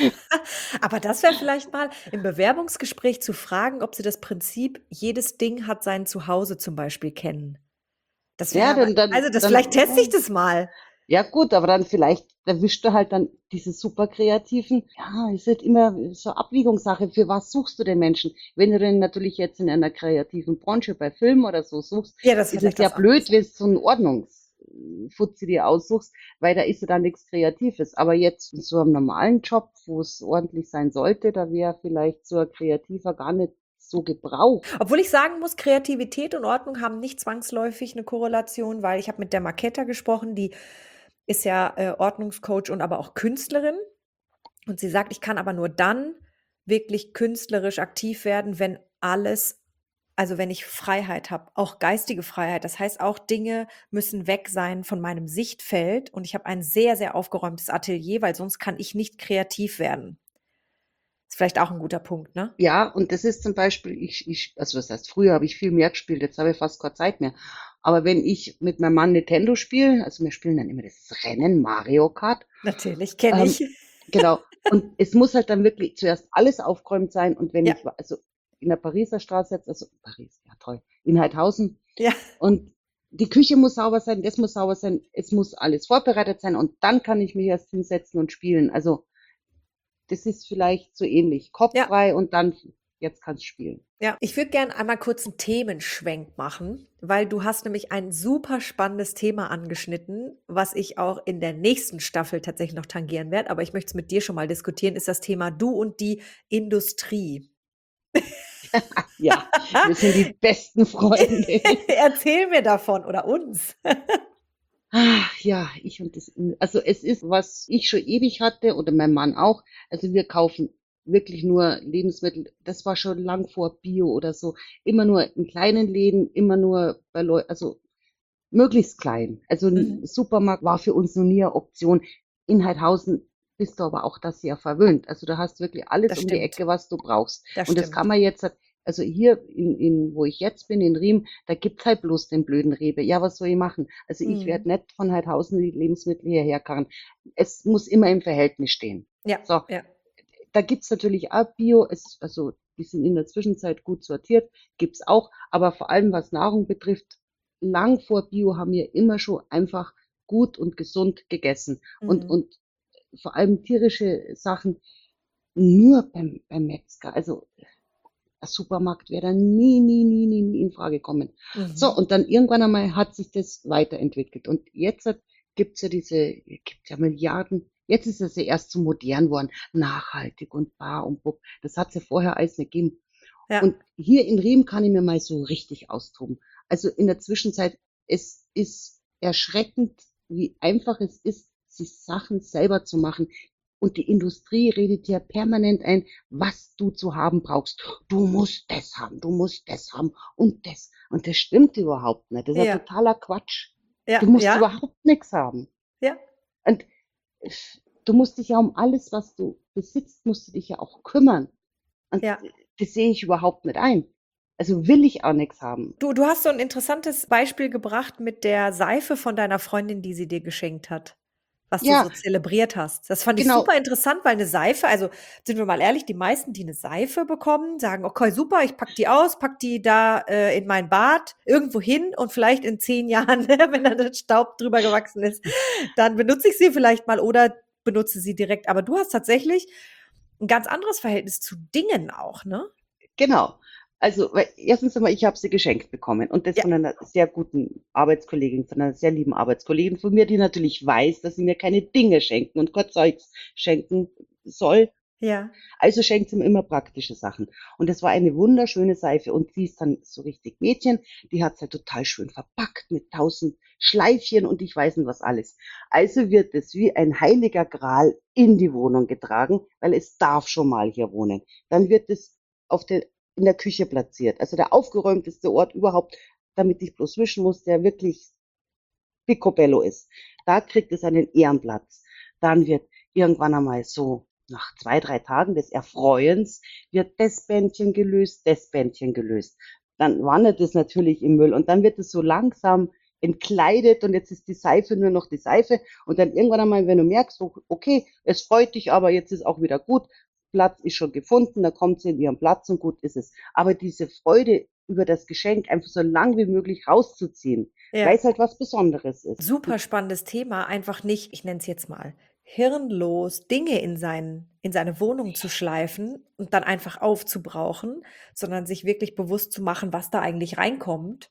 Aber das wäre vielleicht mal im Bewerbungsgespräch zu fragen, ob sie das Prinzip „jedes Ding hat sein Zuhause" zum Beispiel kennen. Das wäre ja, aber, also, das, vielleicht teste ich dann das mal. ja gut, aber dann vielleicht erwischt du halt dann diese super Kreativen. Ja, es ist immer so Abwägungssache. Für was suchst du den Menschen? Wenn du den natürlich jetzt in einer kreativen Branche bei Film oder so suchst, Ja, das ist ist es vielleicht ja was blöd, anderes. wenn du so einen Ordnungsfuzzi dir aussuchst, weil da ist ja dann nichts Kreatives. Aber jetzt in so einem normalen Job, wo es ordentlich sein sollte, da wäre vielleicht so ein Kreativer gar nicht so gebraucht. Obwohl ich sagen muss, Kreativität und Ordnung haben nicht zwangsläufig eine Korrelation, weil ich habe mit der Marketa gesprochen, die ist ja, Ordnungscoach und aber auch Künstlerin. Und sie sagt: „Ich kann aber nur dann wirklich künstlerisch aktiv werden, wenn alles, also, wenn ich Freiheit habe, auch geistige Freiheit. Das heißt, auch Dinge müssen weg sein von meinem Sichtfeld und ich habe ein sehr, sehr aufgeräumtes Atelier, weil sonst kann ich nicht kreativ werden." Ist vielleicht auch ein guter Punkt, ne? Ja, und das ist zum Beispiel, also was heißt, früher habe ich viel mehr gespielt, jetzt habe ich fast keine Zeit mehr. Aber wenn ich mit meinem Mann Nintendo spiele, also wir spielen dann immer das Rennen Mario Kart, Natürlich, kenne ähm, ich. genau, und es muss halt dann wirklich zuerst alles aufgeräumt sein und wenn Ja, ich, also in der Pariser Straße jetzt, also Paris, ja toll, in Heidhausen ja, und die Küche muss sauber sein, das muss sauber sein, es muss alles vorbereitet sein und dann kann ich mich erst hinsetzen und spielen. Also das ist vielleicht so ähnlich, Kopf ja. frei und dann, jetzt kannst du spielen. Ja, ich würde gern einmal kurz 'n Themenschwenk machen, weil du hast nämlich ein super spannendes Thema angeschnitten, was ich auch in der nächsten Staffel tatsächlich noch tangieren werde, aber ich möchte es mit dir schon mal diskutieren, ist das Thema du und die Industrie. Ja, wir sind die besten Freunde. Erzähl mir davon oder uns. Ja, ich und das, also es ist, was ich schon ewig hatte oder mein Mann auch. Also wir kaufen wirklich nur Lebensmittel. Das war schon lang vor Bio oder so. Immer nur in kleinen Läden, immer nur bei Leuten, also möglichst klein. Also Mhm. ein Supermarkt war für uns noch nie eine Option. In Heidhausen bist du aber auch das sehr verwöhnt. Also du hast wirklich alles Das um die stimmt, Ecke, was du brauchst. das Und das kann stimmt. man jetzt, also hier wo ich jetzt bin, in Riem, da gibt's halt bloß den blöden Rewe. Ja, was soll ich machen? Also ich Mhm. werde nicht von Heidhausen die Lebensmittel hierher karren. Es muss immer im Verhältnis stehen. Ja, So, ja. da gibt's natürlich auch Bio, also die sind in der Zwischenzeit gut sortiert, gibt's auch, aber vor allem was Nahrung betrifft, lang vor Bio haben wir immer schon einfach gut und gesund gegessen. Und, Mhm. und vor allem tierische Sachen nur beim Metzger. Also ein Supermarkt wäre da nie, nie, nie, nie, nie in Frage kommen. So, Mhm. und dann irgendwann einmal hat sich das weiterentwickelt. Und jetzt gibt's ja gibt ja Milliarden. Jetzt ist es ja erst so modern worden. Nachhaltig und bar und bub. Das hat's ja vorher alles nicht gegeben. Ja, Und hier in Riem kann ich mir mal so richtig austoben. Also in der Zwischenzeit, es ist erschreckend, wie einfach es ist, sich Sachen selber zu machen. Und die Industrie redet dir permanent ein, was du zu haben brauchst. Du musst das haben, du musst das haben und das. Und das stimmt überhaupt nicht. Das ist ja ja, totaler Quatsch. ja, Du musst ja, überhaupt nichts haben. ja. Und du musst dich ja um alles, was du besitzt, musst du dich ja auch kümmern. Und Ja. das sehe ich überhaupt nicht ein. Also will ich auch nichts haben. Du hast so 'n interessantes Beispiel gebracht mit der Seife von deiner Freundin, die sie dir geschenkt hat, was du Ja, so zelebriert hast. Das fand ich genau. super interessant, weil 'ne Seife, also, sind wir mal ehrlich, die meisten, die 'ne Seife bekommen, sagen: „Okay, super, ich packe die aus, packe die da, in mein Bad irgendwo hin und vielleicht in 10 Jahren, wenn dann der Staub drüber gewachsen ist, dann benutze ich sie vielleicht mal oder benutze sie direkt." Aber du hast tatsächlich 'n ganz anderes Verhältnis zu Dingen auch, ne? Genau. Also, weil erstens einmal, ich habe sie geschenkt bekommen und das Ja, von einer sehr guten Arbeitskollegin, von einer sehr lieben Arbeitskollegin von mir, die natürlich weiß, dass sie mir keine Dinge schenken und Gott Zeugs schenken soll. ja, Also schenkt sie mir immer praktische Sachen. Und das war eine wunderschöne Seife und sie ist dann so richtig Mädchen, die hat's halt total schön verpackt mit 1000 Schleifchen und ich weiß nicht was alles. Also wird es wie ein heiliger Gral in die Wohnung getragen, weil es darf schon mal hier wohnen. Dann wird es in der Küche platziert. Also der aufgeräumteste Ort überhaupt, damit ich bloß wischen muss, der wirklich picobello ist. Da kriegt es einen Ehrenplatz. Dann wird irgendwann einmal so nach 2, 3 Tagen des Erfreuens wird das Bändchen gelöst, das Bändchen gelöst. Dann wandert es natürlich im Müll und dann wird es so langsam entkleidet und jetzt ist die Seife nur noch die Seife und dann irgendwann einmal, wenn du merkst, okay, es freut dich, aber jetzt ist auch wieder gut, Platz ist schon gefunden, da kommt sie in ihren Platz und gut ist es. Aber diese Freude über das Geschenk einfach so lang wie möglich rauszuziehen, weil Ja. es halt was Besonderes ist. Super spannendes Thema, einfach nicht, ich nenne es jetzt mal, hirnlos Dinge in seine Wohnung zu schleifen und dann einfach aufzubrauchen, sondern sich wirklich bewusst zu machen, was da eigentlich reinkommt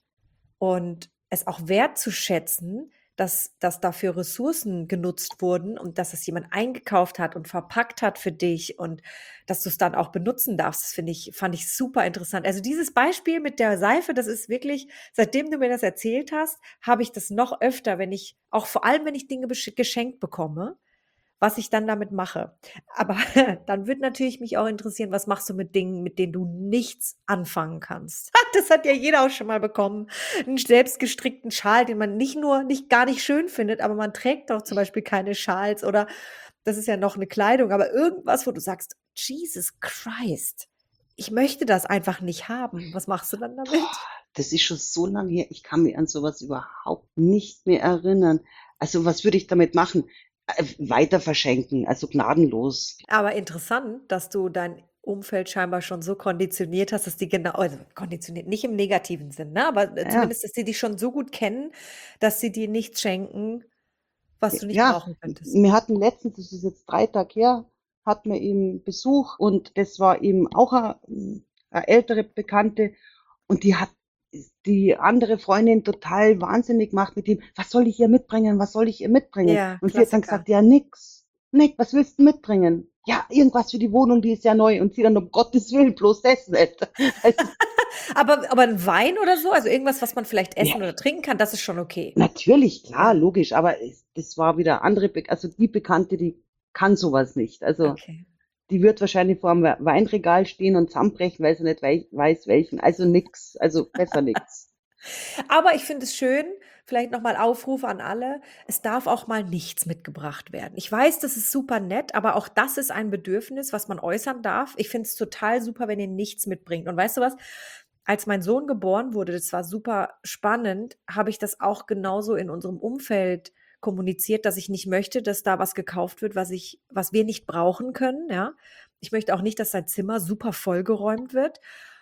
und es auch wertzuschätzen, dass dafür Ressourcen genutzt wurden und dass es jemand eingekauft hat und verpackt hat für dich und dass du es dann auch benutzen darfst. Das fand ich super interessant. Also dieses Beispiel mit der Seife, das ist wirklich, seitdem du mir das erzählt hast, habe ich das noch öfter, auch vor allem, wenn ich Dinge geschenkt bekomme, was ich dann damit mache. Aber dann würde natürlich mich auch interessieren, was machst du mit Dingen, mit denen du nichts anfangen kannst? Das hat ja jeder auch schon mal bekommen. Einen selbstgestrickten Schal, den man gar nicht schön findet, aber man trägt doch zum Beispiel keine Schals oder das ist ja noch eine Kleidung, aber irgendwas, wo du sagst, Jesus Christ, ich möchte das einfach nicht haben. Was machst du dann damit? Das ist schon so lange her, ich kann mich an sowas überhaupt nicht mehr erinnern. Also was würde ich damit machen? Weiter verschenken, also gnadenlos. Aber interessant, dass du dein Umfeld scheinbar schon so konditioniert hast, dass die genau, also konditioniert, nicht im negativen Sinn, ne? Aber Ja, zumindest, dass die dich schon so gut kennen, dass sie dir nichts schenken, was du nicht ja, brauchen könntest. wir hatten letztens, das ist jetzt 3 Tage her, hatten wir eben Besuch und das war eben auch eine ältere Bekannte und die hat die andere Freundin total wahnsinnig gemacht mit ihm, was soll ich ihr mitbringen, was soll ich ihr mitbringen? Ja, Und sie hat dann Klassiker. gesagt, ja nix, was willst du mitbringen? Ja, irgendwas für die Wohnung, die ist ja neu. Und sie dann, um Gottes Willen, bloß das nicht. Also, Aber ein Wein oder so, also irgendwas, was man vielleicht ja, essen oder trinken kann, das ist schon okay. natürlich, klar, Ja, logisch, aber das war wieder andere, also die Bekannte, die kann sowas nicht. Also okay. die wird wahrscheinlich vor dem Weinregal stehen und zusammenbrechen, weil sie nicht weiß welchen. Also nix, also besser nix. Aber ich finde es schön, vielleicht nochmal Aufruf an alle, es darf auch mal nichts mitgebracht werden. Ich weiß, das ist super nett, aber auch das ist ein Bedürfnis, was man äußern darf. Ich finde es total super, wenn ihr nichts mitbringt. Und weißt du was? Als mein Sohn geboren wurde, das war super spannend, habe ich das auch genauso in unserem Umfeld kommuniziert, dass ich nicht möchte, dass da was gekauft wird, was wir nicht brauchen können, ja. Ich möchte auch nicht, dass sein Zimmer super vollgeräumt wird.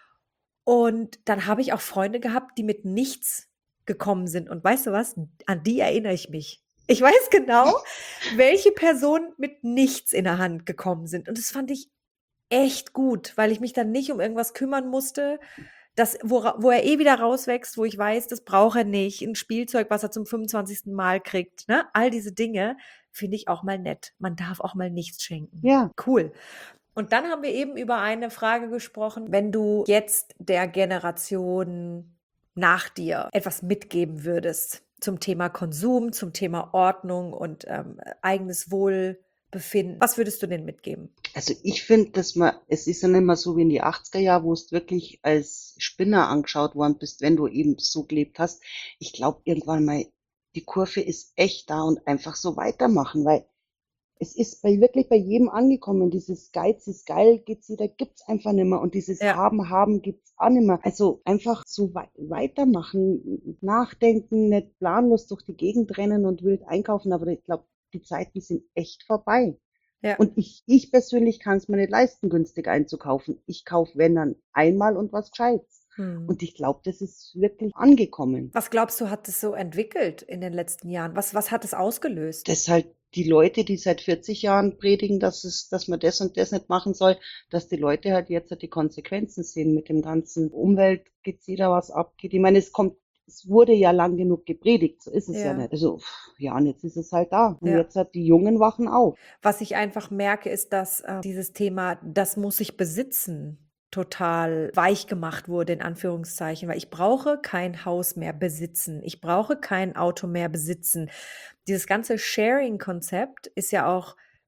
Und dann habe ich auch Freunde gehabt, die mit nichts gekommen sind. Und weißt du was? An die erinnere ich mich. Ich weiß genau, welche Personen mit nichts in der Hand gekommen sind. Und das fand ich echt gut, weil ich mich dann nicht um irgendwas kümmern musste, wo er eh wieder rauswächst, wo ich weiß, das braucht er nicht. Ein Spielzeug, was er zum 25. Mal kriegt. Ne? All diese Dinge finde ich auch mal nett. Man darf auch mal nichts schenken. Ja, Cool. Und dann haben wir eben über eine Frage gesprochen, wenn du jetzt der Generation nach dir etwas mitgeben würdest zum Thema Konsum, zum Thema Ordnung und eigenes Wohlbefinden. Was würdest du denn mitgeben? also ich finde, es ist ja nicht mehr so wie in die 80er Jahre, wo du wirklich als Spinner angeschaut worden bist, wenn du eben so gelebt hast. Ich glaube, irgendwann mal, die Kurve ist echt da und einfach so weitermachen, weil es ist wirklich bei jedem angekommen. Dieses Geiz ist geil, da gibt's einfach nicht mehr. Und dieses Ja, Haben gibt's auch nicht mehr. Also einfach so weitermachen, nachdenken, nicht planlos durch die Gegend rennen und wild einkaufen. Aber ich glaube, die Zeiten sind echt vorbei. ja. Und ich persönlich kann es mir nicht leisten, günstig einzukaufen. Ich kaufe, wenn dann einmal und was Gescheites. Hm. Und ich glaube, das ist wirklich angekommen. Was glaubst du, hat es so entwickelt in den letzten Jahren? Was hat es ausgelöst? Dass halt die Leute, die seit 40 Jahren predigen, dass man das und das nicht machen soll, dass die Leute halt jetzt halt die Konsequenzen sehen mit dem ganzen Umweltgezieher, was abgeht. Ich meine, es wurde ja lang genug gepredigt, so ist es ja Ja. nicht. Also, ja, und jetzt ist es halt da. Und Ja. jetzt hat die Jungen wachen auf. Was ich einfach merke, ist, dass dieses Thema, das muss ich besitzen, total weich gemacht wurde, in Anführungszeichen, weil ich brauche kein Haus mehr besitzen. Ich brauche kein Auto mehr besitzen. Dieses ganze Sharing-Konzept ist ja auch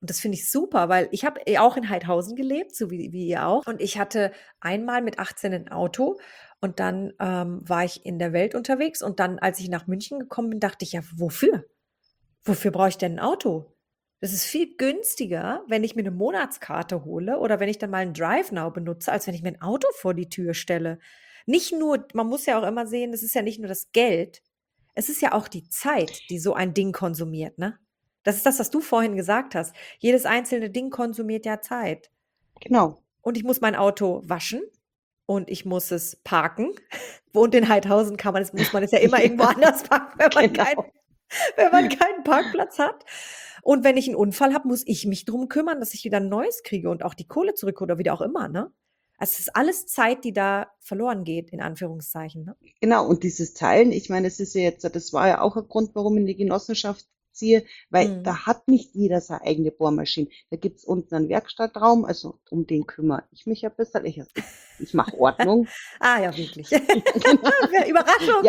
Und das finde ich super, weil ich habe auch in Heidhausen gelebt, so wie ihr auch. Und ich hatte einmal mit 18 ein Auto und dann war ich in der Welt unterwegs. Und dann, als ich nach München gekommen bin, dachte ich, ja, wofür? Wofür brauche ich denn ein Auto? Das ist viel günstiger, wenn ich mir eine Monatskarte hole oder wenn ich dann mal ein DriveNow benutze, als wenn ich mir ein Auto vor die Tür stelle. Nicht nur, man muss ja auch immer sehen, das ist ja nicht nur das Geld, es ist ja auch die Zeit, die so ein Ding konsumiert, ne? Das ist das, was du vorhin gesagt hast. Jedes einzelne Ding konsumiert ja Zeit. Genau. Und ich muss mein Auto waschen und ich muss es parken. Und in Heidhausen muss man es ja immer irgendwo anders parken, Genau. wenn man keinen Parkplatz hat. Und wenn ich einen Unfall habe, muss ich mich drum kümmern, dass ich wieder ein neues kriege und auch die Kohle zurückhole oder wie auch immer, ne? Also, es ist alles Zeit, die da verloren geht, in Anführungszeichen, ne? Genau, und dieses Teilen, ich meine, es ist ja jetzt, das war ja auch ein Grund, warum ich in die Genossenschaft ziehe, weil Mhm. da hat nicht jeder seine eigene Bohrmaschine. Da gibt's unten einen Werkstattraum, also um den kümmere ich mich ein bisschen. Ich mache Ordnung. Ah ja, wirklich. Genau. Überraschung. Ja.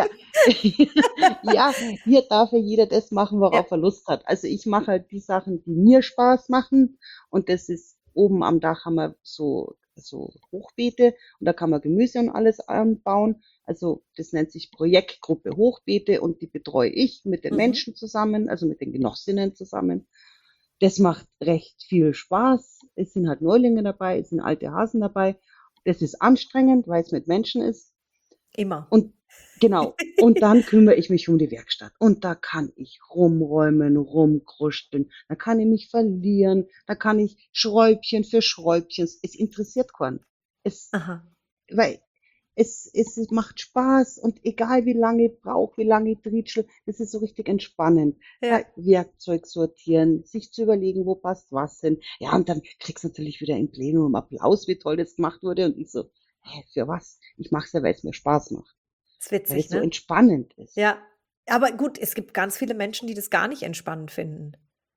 Ja, hier darf ja jeder das machen, Ja. worauf er Lust hat. Also ich mache halt die Sachen, die mir Spaß machen. Und das ist oben am Dach haben wir so Hochbeete und da kann man Gemüse und alles anbauen. Also das nennt sich Projektgruppe Hochbeete und die betreue ich mit den Mhm. Menschen zusammen, also mit den Genossinnen zusammen. Das macht recht viel Spaß. Es sind halt Neulinge dabei, es sind alte Hasen dabei. Das ist anstrengend, weil es mit Menschen ist. Immer. Und genau. Und dann kümmere ich mich um die Werkstatt. Und da kann ich rumräumen, rumkruscheln. Da kann ich mich verlieren. Da kann ich Schräubchen für Schräubchen. Es interessiert keinen. Es, Aha. weil es macht Spaß und egal wie lange ich brauche, wie lange ich trietschel, das ist so richtig entspannend. Ja. Da Werkzeug sortieren, sich zu überlegen, wo passt was hin. Ja, und dann kriegst du natürlich wieder im Plenum Applaus, wie toll das gemacht wurde. Und ich so, hä, für was? Ich mache es ja, weil es mir Spaß macht. Ist Weil witzig, es so ne? entspannend ist. Ja. Aber gut, es gibt ganz viele Menschen, die das gar nicht entspannend finden.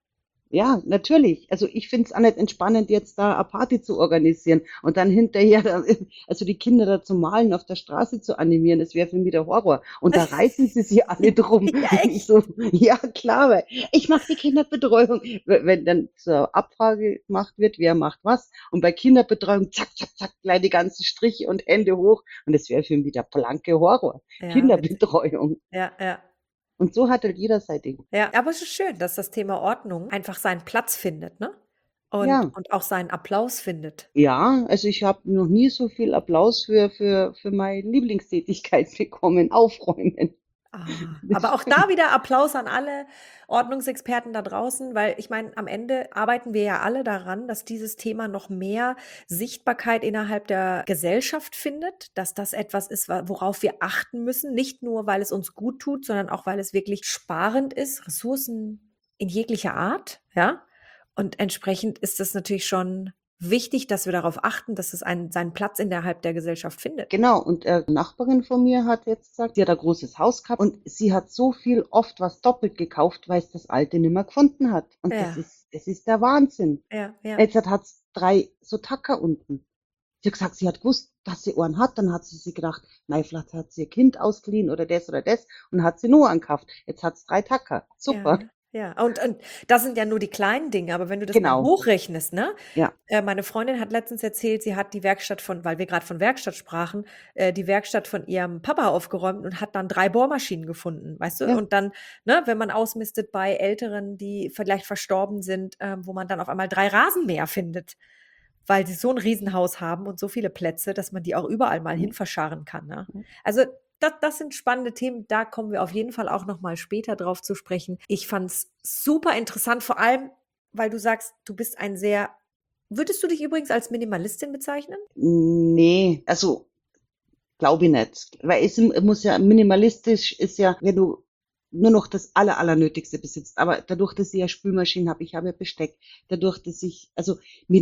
Ja, natürlich. Also ich finde es auch nicht entspannend, jetzt da eine Party zu organisieren und dann hinterher, also die Kinder da zu malen, auf der Straße zu animieren, das wäre für mich der Horror. Und da reißen sie sich alle drum. Ja, Und ich echt? so, ja klar, weil ich mache die Kinderbetreuung. Wenn dann so Abfrage gemacht wird, wer macht was. Und bei Kinderbetreuung, zack, zack, zack, gleich die ganzen Striche und Hände hoch. Und das wäre für mich der blanke Horror. Ja, witzig. Kinderbetreuung. Ja, ja. Und so hat halt jeder sein Ding. Ja, aber es ist schön, dass das Thema Ordnung einfach seinen Platz findet, ne? Ja. Und auch seinen Applaus findet. Ja, also ich habe noch nie so viel Applaus für meine Lieblingstätigkeit bekommen, aufräumen. Ah, aber Das auch da wieder Applaus an alle Ordnungsexperten da draußen, weil ich meine, am Ende arbeiten wir ja alle daran, dass dieses Thema noch mehr Sichtbarkeit innerhalb der Gesellschaft findet, dass das etwas ist, worauf wir achten müssen, nicht nur, weil es uns gut tut, sondern auch, weil es wirklich sparend ist, Ressourcen in jeglicher Art, ja? Und entsprechend ist das natürlich schon wichtig, dass wir darauf achten, dass es seinen Platz innerhalb der Gesellschaft findet. Genau, und Nachbarin von mir hat jetzt gesagt, sie hat ein großes Haus gehabt und sie hat so viel oft was doppelt gekauft, weil es das alte nicht mehr gefunden hat. Und Ja, das ist der Wahnsinn. ja, ja. Jetzt hat es 3 so Tacker unten. Sie hat gesagt, sie hat gewusst, dass sie einen hat, dann hat sie sich gedacht, nein, vielleicht hat sie ihr Kind ausgeliehen oder das und hat sie nur angekauft. Jetzt hat es 3 Tacker. Ja, Super. ja. Und das sind ja nur die kleinen Dinge, aber wenn du das mal Genau. hochrechnest, ne? Ja. Meine Freundin hat letztens erzählt, sie hat die Werkstatt weil wir gerade von Werkstatt sprachen, die Werkstatt von ihrem Papa aufgeräumt und hat dann 3 Bohrmaschinen gefunden, weißt du? Ja. Und dann, ne, wenn man ausmistet bei Älteren, die vielleicht verstorben sind, wo man dann auf einmal 3 Rasenmäher findet, weil sie so ein Riesenhaus haben und so viele Plätze, dass man die auch überall mal hin verscharren kann, ne? Also, das sind spannende Themen, da kommen wir auf jeden Fall auch noch mal später drauf zu sprechen. Ich fand's super interessant, vor allem, weil du sagst, du bist würdest du dich übrigens als Minimalistin bezeichnen? Nee, also glaube ich nicht. Weil es muss ja minimalistisch ist ja, wenn du nur noch das Allernötigste besitzt. Aber dadurch, dass ich ja Spülmaschine habe, ich habe ja Besteck, dadurch, dass also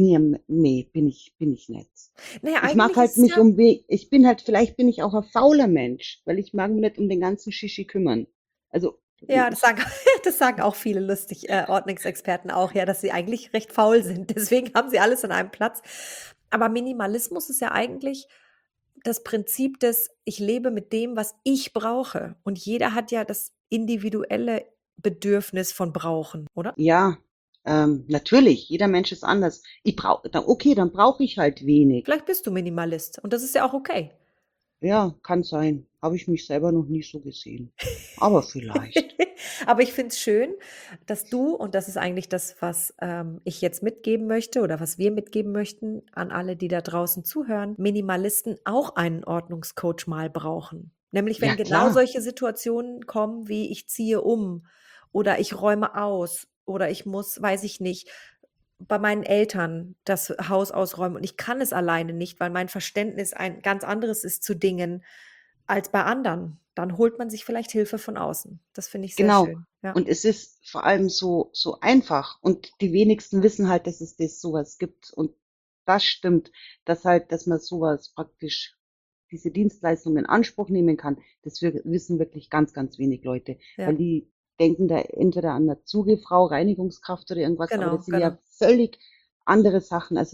nee, bin ich nicht. Na ja, Ich mag eigentlich ist halt es mich ja vielleicht bin ich auch ein fauler Mensch, weil ich mag mich nicht um den ganzen Shishi kümmern. Also, ja, das sagen das sagen auch viele Ordnungsexperten auch, ja, dass sie eigentlich recht faul sind. Deswegen haben sie alles an einem Platz. Aber Minimalismus ist ja eigentlich das Prinzip des: Ich lebe mit dem, was ich brauche. Und jeder hat ja das individuelle Bedürfnis von brauchen, oder? ja, Natürlich, jeder Mensch ist anders. Dann brauche ich halt wenig. Vielleicht bist du Minimalist und das ist ja auch okay. Ja, kann sein. Habe ich mich selber noch nie so gesehen. Aber vielleicht. Aber ich finde es schön, dass du, und das ist eigentlich das, was ich jetzt mitgeben möchte oder was wir mitgeben möchten an alle, die da draußen zuhören, Minimalisten auch einen Ordnungscoach mal brauchen. Nämlich Ja, wenn genau klar. solche Situationen kommen, wie ich ziehe um oder ich räume aus oder ich muss, weiß ich nicht, bei meinen Eltern das Haus ausräumen und ich kann es alleine nicht, weil mein Verständnis ein ganz anderes ist zu Dingen als bei anderen. Dann holt man sich vielleicht Hilfe von außen. Das finde ich sehr Genau. schön. Ja, Und es ist vor allem so einfach. Und die wenigsten wissen halt, dass es sowas gibt. Und das stimmt, dass man sowas praktisch, diese Dienstleistung in Anspruch nehmen kann. Das wissen wirklich ganz, ganz wenig Leute. Weil ja, die denken da entweder an eine Zugefrau, Reinigungskraft oder irgendwas, aber genau, das sind genau. ja völlig andere Sachen. Also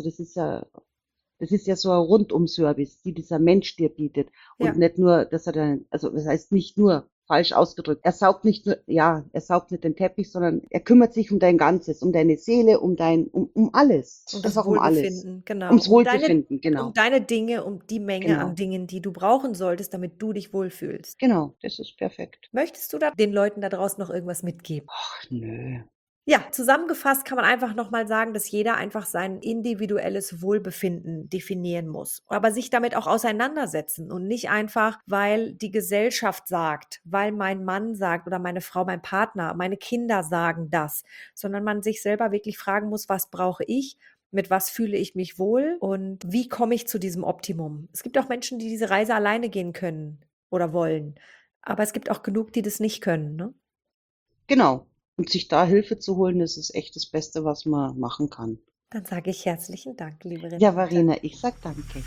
das ist ja so ein Rundum-Service, die dieser Mensch dir bietet. Und Ja, nicht nur, dass er dann, also das heißt nicht nur, falsch ausgedrückt, er saugt nicht nur, ja, er saugt nicht den Teppich, sondern er kümmert sich um dein Ganzes, um deine Seele, um alles. um das Einfach um alles. Wohlbefinden, genau. Ums Wohlbefinden, Um genau. deine Dinge, um die Menge an Genau. Dingen, die du brauchen solltest, damit du dich wohlfühlst. Genau. Das ist perfekt. Möchtest du da den Leuten da draußen noch irgendwas mitgeben? Ach, nö. Ja, zusammengefasst kann man einfach noch mal sagen, dass jeder einfach sein individuelles Wohlbefinden definieren muss, aber sich damit auch auseinandersetzen und nicht einfach, weil die Gesellschaft sagt, weil mein Mann sagt oder meine Frau, mein Partner, meine Kinder sagen das, sondern man sich selber wirklich fragen muss, was brauche ich? Mit was fühle ich mich wohl und wie komme ich zu diesem Optimum? Es gibt auch Menschen, die diese Reise alleine gehen können oder wollen, aber es gibt auch genug, die das nicht können, ne? Genau. Und sich da Hilfe zu holen, das ist echt das Beste, was man machen kann. Dann sage ich herzlichen Dank, liebe Ja, Renate. Verena, ich sag danke.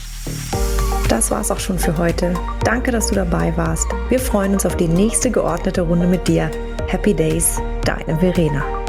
Das war's auch schon für heute. Danke, dass du dabei warst. Wir freuen uns auf die nächste geordnete Runde mit dir. Happy Days, deine Verena.